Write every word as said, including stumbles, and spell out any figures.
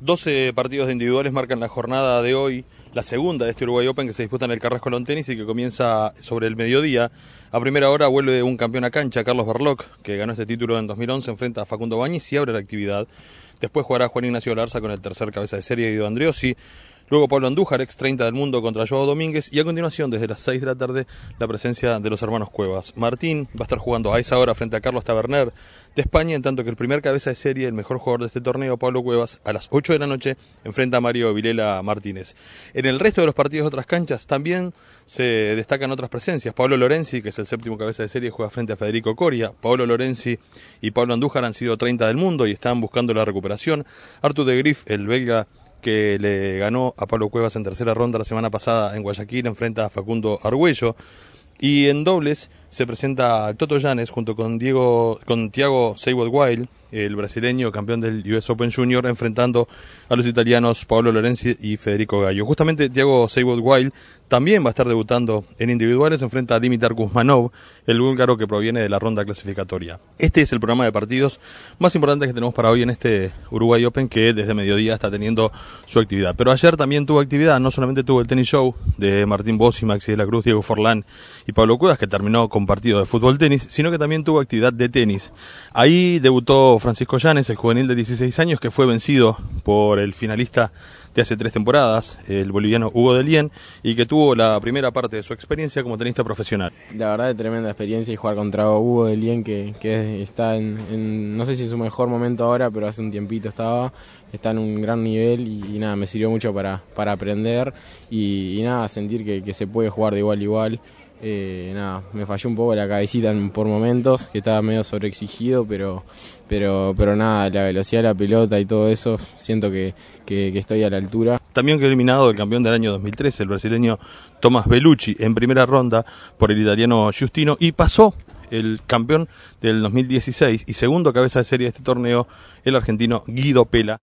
doce partidos de individuales marcan la jornada de hoy, la segunda de este Uruguay Open que se disputa en el Carrasco Lawn Tennis y que comienza sobre el mediodía. A primera hora vuelve un campeón a cancha, Carlos Berlocq, que ganó este título en dos mil once, enfrenta a Facundo Bañez y abre la actividad. Después jugará Juan Ignacio Galarza con el tercer cabeza de serie, Guido Andreossi. Luego Pablo Andújar, ex treinta del mundo, contra Joao Domínguez. Y a continuación, desde las seis de la tarde, la presencia de los hermanos Cuevas. Martín va a estar jugando a esa hora frente a Carlos Taberner de España, en tanto que el primer cabeza de serie, el mejor jugador de este torneo, Pablo Cuevas, a las ocho de la noche, enfrenta a Mario Vilela Martínez. En el resto de los partidos de otras canchas también se destacan otras presencias. Pablo Lorenzi, que es el séptimo cabeza de serie, juega frente a Federico Coria. Pablo Lorenzi y Pablo Andújar han sido treinta del mundo y están buscando la recuperación. Artur de Grief, el belga, que le ganó a Pablo Cuevas en tercera ronda la semana pasada en Guayaquil, enfrenta a Facundo Argüello. Y en dobles se presenta Toto Llanes junto con Diego, con Thiago Seibold-Wild, el brasileño campeón del U S Open Junior, enfrentando a los italianos Paolo Lorenzi y Federico Gallo. Justamente Thiago Seibold-Wild también va a estar debutando en individuales, enfrenta a Dimitar Kuzmanov, el búlgaro que proviene de la ronda clasificatoria. Este es el programa de partidos más importante que tenemos para hoy en este Uruguay Open, que desde mediodía está teniendo su actividad. Pero ayer también tuvo actividad, no solamente tuvo el tenis show de Martín Bossi, Maxi de la Cruz, Diego Forlán y Pablo Cuevas, que terminó con partido de fútbol tenis, sino que también tuvo actividad de tenis. Ahí debutó Francisco Llanes, el juvenil de dieciséis años, que fue vencido por el finalista de hace tres temporadas, el boliviano Hugo Delien, y que tuvo la primera parte de su experiencia como tenista profesional. La verdad es tremenda experiencia y jugar contra Hugo Delien, que, que está en, en, no sé si es su mejor momento ahora, pero hace un tiempito estaba, está en un gran nivel y, y nada, me sirvió mucho para, para aprender y, y nada, sentir que, que se puede jugar de igual a igual. Eh, nada, me falló un poco la cabecita en, por momentos, que estaba medio sobreexigido, pero, pero, pero nada, la velocidad de la pelota y todo eso, siento que, que, que estoy a la altura. También quedó eliminado el campeón del año dos mil trece, el brasileño Tomás Bellucci, en primera ronda por el italiano Giustino, y pasó el campeón del dos mil dieciséis y segundo cabeza de serie de este torneo, el argentino Guido Pella.